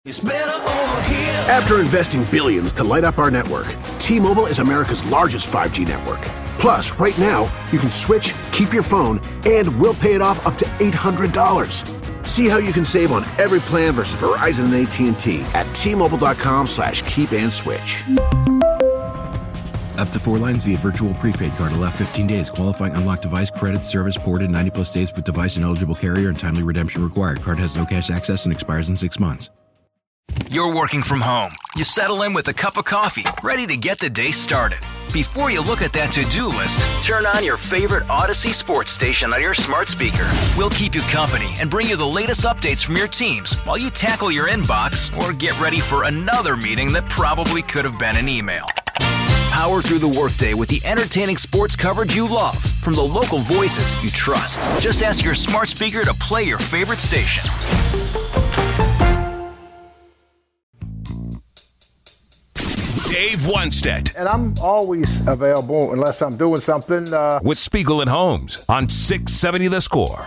After investing billions to light up our network, T-Mobile is America's largest 5G network. Plus, right now, you can switch, keep your phone, and we'll pay it off up to $800. See how you can save on every plan versus Verizon and AT&T at T-Mobile.com/keep-and-switch. Up to 4 lines via virtual prepaid card. Allow 15 days. Qualifying unlocked device credit service ported 90-plus days with device and eligible carrier and timely redemption required. Card has no cash access and expires in 6 months. You're working from home. You settle in with a cup of coffee, ready to get the day started. Before you look at that to-do list, turn on your favorite Odyssey sports station on your smart speaker. We'll keep you company and bring you the latest updates from your teams while you tackle your inbox or get ready for another meeting that probably could have been an email. Power through the workday with the entertaining sports coverage you love from the local voices you trust. Just ask your smart speaker to play your favorite station. Dave Wannstedt. And I'm always available unless I'm doing something. With Spiegel and Holmes on 670 The Score.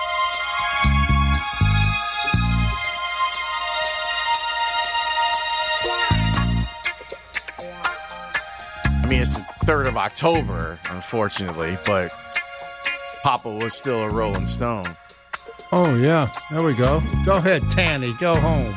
I mean, it's the 3rd of October, unfortunately, but Papa was still a Rolling Stone. Oh, yeah. There we go. Go ahead, Tanny. Go home.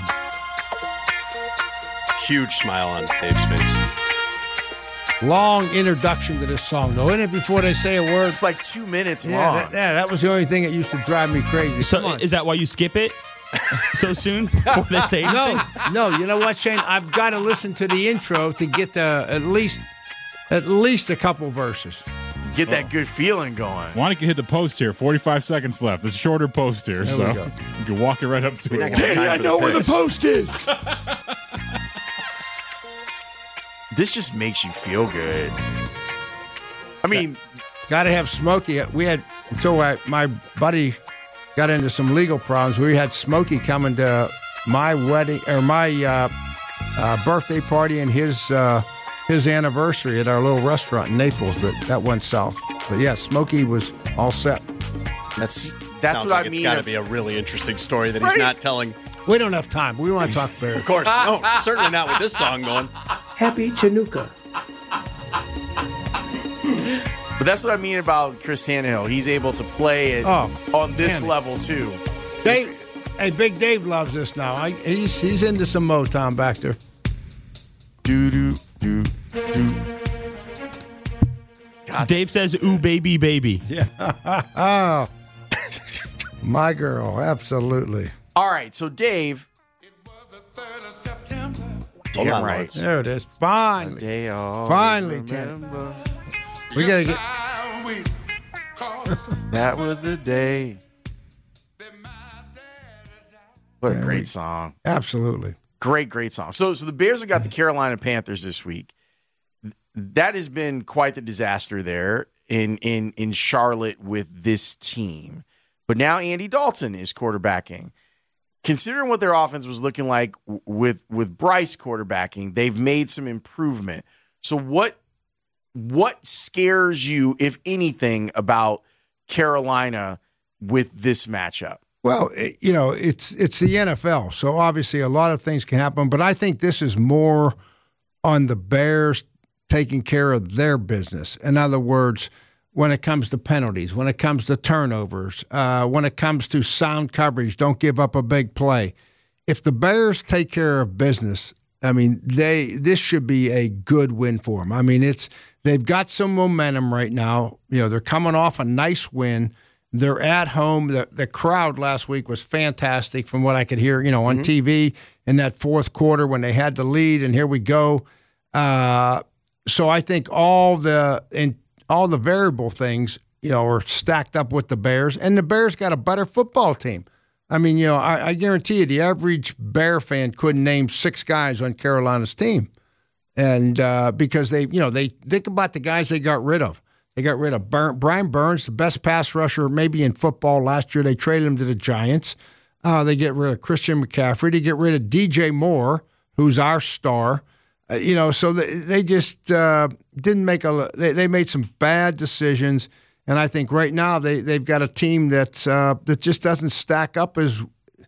Huge smile on Dave's face. Long introduction to this song, though, isn't it, before they say a word? It's like 2 minutes long. That was the only thing that used to drive me crazy. So is that why you skip it so soon before they say anything? No, you know what, Shane? I've got to listen to the intro to get at least a couple verses. Get that good feeling going. Want to hit the post here. 45 seconds left. It's a shorter post here, there so we go. You can walk it right up to it. Hey, I know where the post is. This just makes you feel good. I mean, got to have Smokey. We had until my buddy got into some legal problems. We had Smokey coming to my wedding or my birthday party and his anniversary at our little restaurant in Naples, but that went south. But yeah, Smokey was all set. That's Sounds what like I mean. It's got to be a really interesting story that he's not telling. We don't have time. We want to talk Bears. Of course, no, certainly not with this song going. Happy Chinooka. But that's what I mean about Chris Tannehill. He's able to play it on this level too. Big Dave loves this now. He's into some Motown back there. Do. Dave says, "Ooh, baby, baby." Yeah. My girl, absolutely. All right, so Dave. Damn right. There it is. Finally. Finally, Tanny. We got to get. That was the day. What a great song. Absolutely. Great song. So the Bears have got the Carolina Panthers this week. That has been quite the disaster there in Charlotte with this team. But now Andy Dalton is quarterbacking. Considering what their offense was looking like with Bryce quarterbacking, they've made some improvement. So what scares you, if anything, about Carolina with this matchup? Well, it's the NFL, so obviously a lot of things can happen, but I think this is more on the Bears taking care of their business. In other words, when it comes to penalties, when it comes to turnovers, when it comes to sound coverage, don't give up a big play. If the Bears take care of business, I mean, this should be a good win for them. I mean, they've got some momentum right now. They're coming off a nice win. They're at home. The crowd last week was fantastic from what I could hear, on TV in that fourth quarter when they had the lead, and here we go. So I think all the variable things, are stacked up with the Bears, and the Bears got a better football team. I mean, I guarantee you the average Bear fan couldn't name 6 guys on Carolina's team. And because they think about the guys they got rid of. They got rid of Brian Burns, the best pass rusher maybe in football last year. They traded him to the Giants. They get rid of Christian McCaffrey. They get rid of DJ Moore, who's our star. So they just didn't make they made some bad decisions. And I think right now they've got a team that just doesn't stack up as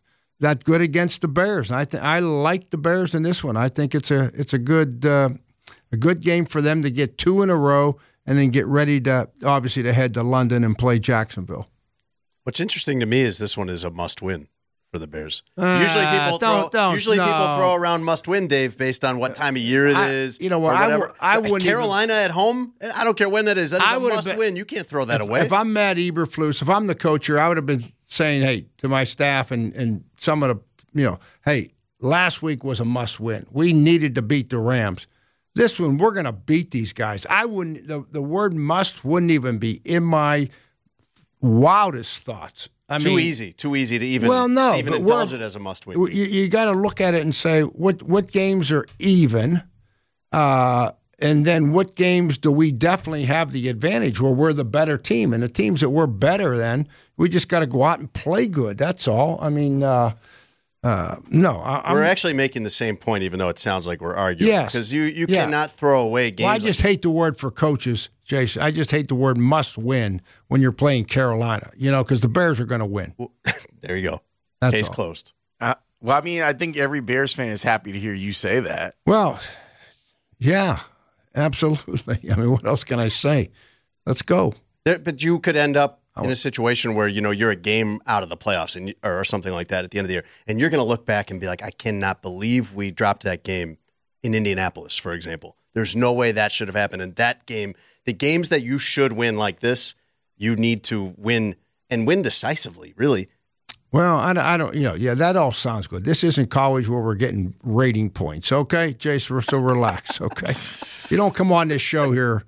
that good against the Bears. And I like the Bears in this one. I think it's a good game for them to get 2 in a row and then get ready to head to London and play Jacksonville. What's interesting to me is this one is a must-win for the Bears. Usually people throw around must-win, Dave, based on what time of year it is. You know what? I wouldn't Carolina at home. I don't care when it is. That is a must-win. You can't throw that away. If I'm Matt Eberflus, if I'm the coach here, I would have been saying, hey, to my staff and some of the, hey, last week was a must-win. We needed to beat the Rams. This one, we're going to beat these guys. I wouldn't. The word "must" wouldn't even be in my wildest thoughts. Too easy to even indulge it as a must-win. You got to look at it and say what games are even, and then what games do we definitely have the advantage where we're the better team, and the teams that we're better than, we just got to go out and play good. That's all. I mean, no, we're actually making the same point, even though it sounds like we're arguing. Yes, because you cannot throw away games. Well, I just hate the word for coaches, Jason. I just hate the word "must win" when you're playing Carolina. Because the Bears are going to win. Well, there you go. That's Case all. Closed. Well, I mean, I think every Bears fan is happy to hear you say that. Well, yeah, absolutely. I mean, what else can I say? Let's go. But you could end up in a situation where you're a game out of the playoffs or something like that at the end of the year, and you're going to look back and be like, I cannot believe we dropped that game in Indianapolis, for example. There's no way that should have happened. And that game, the games that you should win like this, you need to win and win decisively, really. Well, I don't, that all sounds good. This isn't college where we're getting rating points, okay, Jason? So relax, okay? You don't come on this show here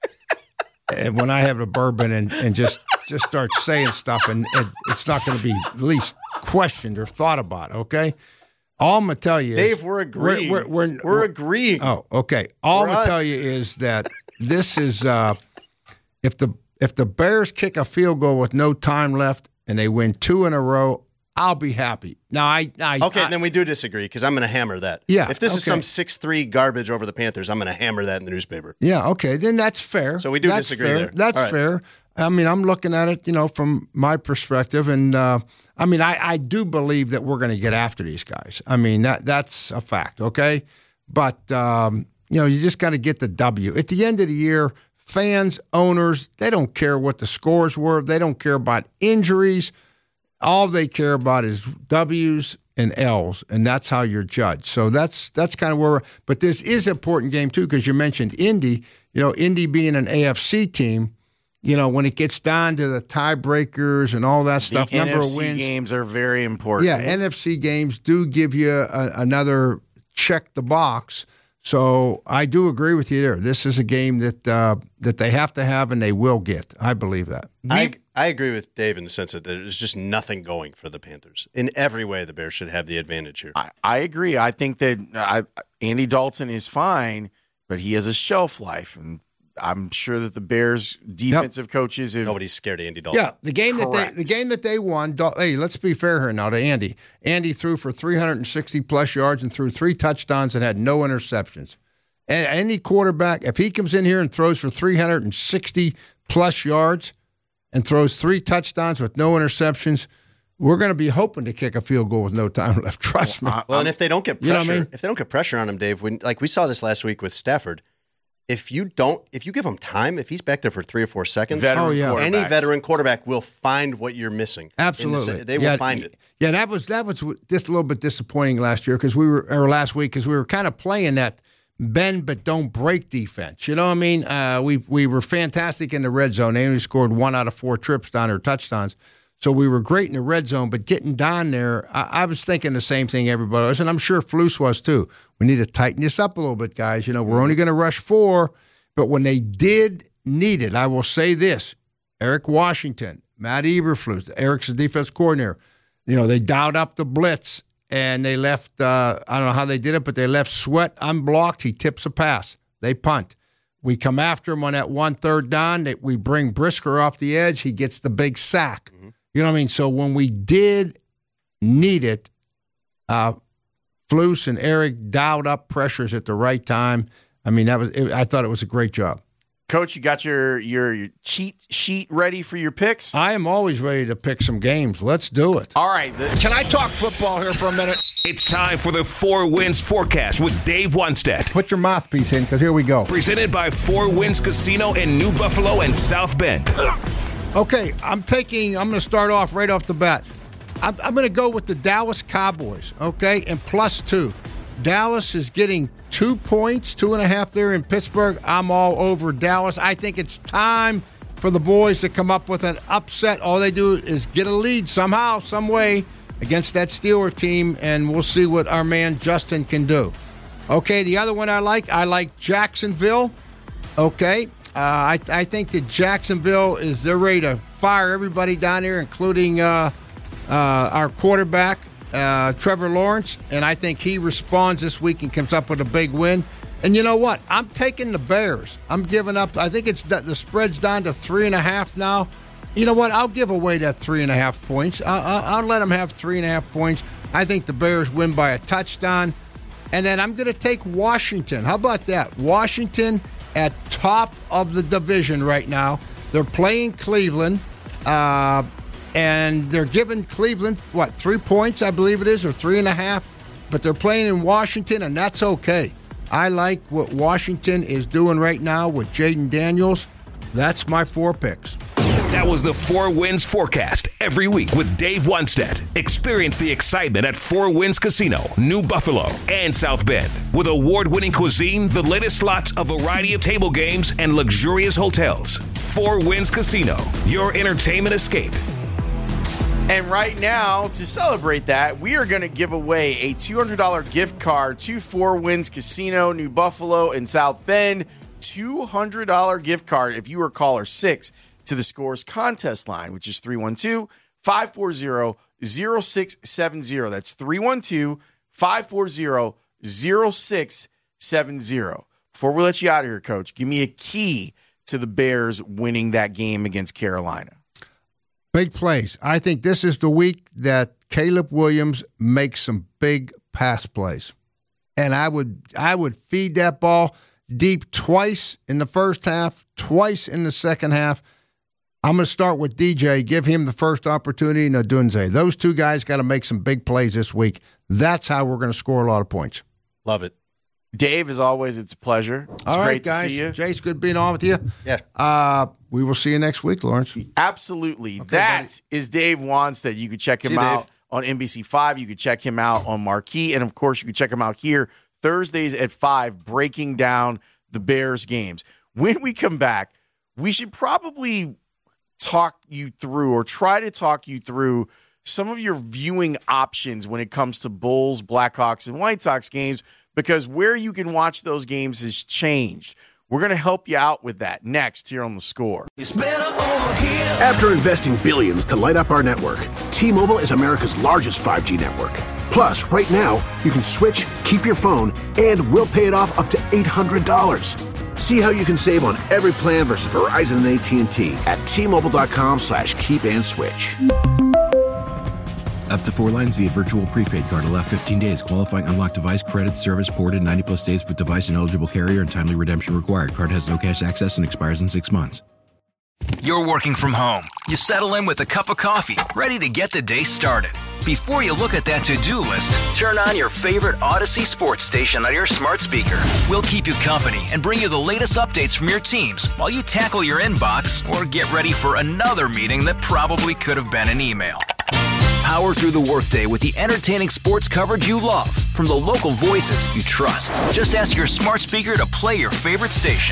when I have a bourbon and just start saying stuff, and it's not going to be at least questioned or thought about, okay? All I'm going to tell you Dave, is... we're agreeing. We're agreeing. Oh, okay. All I'm going to tell you is that this is... If the Bears kick a field goal with no time left and they win 2 in a row, I'll be happy. Now, then we do disagree because I'm going to hammer that. Yeah. If this is some 6-3 garbage over the Panthers, I'm going to hammer that in the newspaper. Yeah, okay. Then that's fair. So we do disagree there. That's fair. I mean, I'm looking at it, from my perspective. And, I do believe that we're going to get after these guys. I mean, that's a fact, okay? But, you just got to get the W. At the end of the year, fans, owners, they don't care what the scores were. They don't care about injuries. All they care about is W's and L's, and that's how you're judged. So that's kind of where we're – but this is an important game, too, because you mentioned Indy. Indy being an AFC team, when it gets down to the tiebreakers and all that stuff, number of wins. NFC games are very important. Yeah, NFC games do give you another check the box. So I do agree with you there. This is a game that they have to have and they will get. I believe that. I agree with Dave in the sense that there's just nothing going for the Panthers. In every way, the Bears should have the advantage here. I agree. I think that Andy Dalton is fine, but he has a shelf life, and I'm sure that the Bears defensive coaches have... Nobody's scared of Andy Dalton. Yeah, the game that they won. Hey, let's be fair here now to Andy. Andy threw for 360-plus yards and threw 3 touchdowns and had no interceptions. And any quarterback, if he comes in here and throws for 360-plus yards and throws 3 touchdowns with no interceptions, we're going to be hoping to kick a field goal with no time left. Trust me. Well, and if they don't get pressure, if they don't get pressure on him, Dave, we saw this last week with Stafford. If you give him time, if he's back there for 3 or 4 seconds, any veteran quarterback will find what you're missing. Absolutely, they will find it. Yeah, that was just a little bit disappointing last week because we were kind of playing that bend but don't break defense. You know what I mean? We were fantastic in the red zone. They only scored 1 out of 4 trips down or touchdowns. So we were great in the red zone, but getting down there, I was thinking the same thing everybody was, and I'm sure Flus was too. We need to tighten this up a little bit, guys. We're only going to rush 4, but when they did need it, I will say this, Eric Washington, Matt Eberflus, Eric's the defense coordinator, they dialed up the blitz, and they left, I don't know how they did it, but they left Sweat unblocked. He tips a pass. They punt. We come after him on that 1-3rd down. We bring Brisker off the edge. He gets the big sack. Mm-hmm. You know what I mean? So when we did need it, Flus and Eric dialed up pressures at the right time. I mean, I thought it was a great job. Coach, you got your cheat sheet ready for your picks? I am always ready to pick some games. Let's do it. All right. Can I talk football here for a minute? It's time for the 4 Winds Forecast with Dave Wannstedt. Put your mouthpiece in, because here we go. Presented by 4 Winds Casino in New Buffalo and South Bend. Okay, I'm going to start off right off the bat. I'm going to go with the Dallas Cowboys, okay, and +2. Dallas is getting 2 points, 2.5 there in Pittsburgh. I'm all over Dallas. I think it's time for the boys to come up with an upset. All they do is get a lead somehow, some way against that Steelers team, and we'll see what our man Justin can do. Okay, the other one I like Jacksonville. Okay, I think that Jacksonville they're ready to fire everybody down there, including our quarterback, Trevor Lawrence, and I think he responds this week and comes up with a big win. And you know what? I'm taking the Bears. I'm giving up. I think the spread's down to 3.5 now. You know what? I'll give away that 3.5 points. I'll let them have 3.5 points. I think the Bears win by a touchdown. And then I'm going to take Washington. How about that? Washington at top of the division right now. They're playing Cleveland. And they're giving Cleveland, 3 points, I believe it is, or 3.5. But they're playing in Washington, and that's okay. I like what Washington is doing right now with Jaden Daniels. That's my 4 picks. That was the 4 Winds Forecast every week with Dave Wannstedt. Experience the excitement at 4 Winds Casino, New Buffalo, and South Bend. With award-winning cuisine, the latest slots, a variety of table games, and luxurious hotels. 4 Winds Casino, your entertainment escape. And right now, to celebrate that, we are going to give away a $200 gift card to 4 Winds Casino, New Buffalo, and South Bend. $200 gift card if you are caller 6 to the Scores contest line, which is 312-540-0670. That's 312-540-0670. Before we let you out of here, Coach, give me a key to the Bears winning that game against Carolina. Big plays. I think this is the week that Caleb Williams makes some big pass plays. And I would feed that ball deep twice in the first half, twice in the second half. I'm going to start with DJ, give him the first opportunity, and Odunze. Those 2 guys got to make some big plays this week. That's how we're going to score a lot of points. Love it. Dave, as always, it's a pleasure. It's all right, great guys. to see you. Jace, good being on with you. Yeah. We will see you next week, Lawrence. Absolutely. Okay, that is Dave Wannstedt. You can check him out on NBC5. You can check him out on Marquee. And, of course, you can check him out here Thursdays at 5, breaking down the Bears games. When we come back, we should probably try to talk you through some of your viewing options when it comes to Bulls, Blackhawks, and White Sox games, because where you can watch those games has changed. We're going to help you out with that next here on The Score. After investing billions to light up our network, T-Mobile is America's largest 5G network. Plus, right now, you can switch, keep your phone, and we'll pay it off up to $800. See how you can save on every plan versus Verizon and AT&T at T-Mobile.com/keep-and-switch. Up to 4 lines via virtual prepaid card. Allow 15 days. Qualifying unlocked device credit service ported 90-plus days with device and eligible carrier and timely redemption required. Card has no cash access and expires in 6 months. You're working from home. You settle in with a cup of coffee, ready to get the day started. Before you look at that to-do list, turn on your favorite Odyssey sports station on your smart speaker. We'll keep you company and bring you the latest updates from your teams while you tackle your inbox or get ready for another meeting that probably could have been an email. Power through the workday with the entertaining sports coverage you love from the local voices you trust. Just ask your smart speaker to play your favorite station.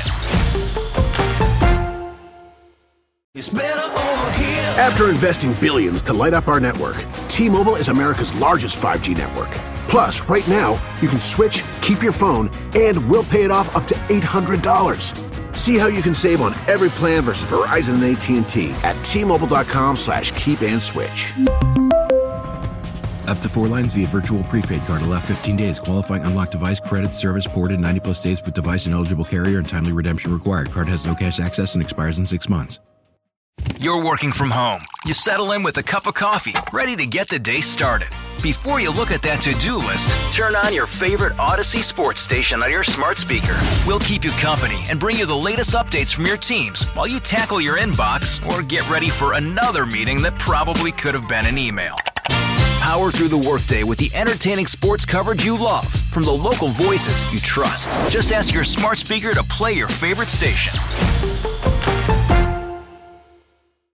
It's better over here. After investing billions to light up our network, T-Mobile is America's largest 5G network. Plus, right now, you can switch, keep your phone, and we'll pay it off up to $800. See how you can save on every plan versus Verizon and AT&T at T-Mobile.com/keep-and-switch. Up to 4 lines via virtual prepaid card. Allow 15 days. Qualifying unlocked device credit service ported 90-plus days with device and eligible carrier and timely redemption required. Card has no cash access and expires in 6 months. You're working from home. You settle in with a cup of coffee, ready to get the day started. Before you look at that to-do list, turn on your favorite Odyssey sports station on your smart speaker. We'll keep you company and bring you the latest updates from your teams while you tackle your inbox or get ready for another meeting that probably could have been an email. Power through the workday with the entertaining sports coverage you love from the local voices you trust. Just ask your smart speaker to play your favorite station.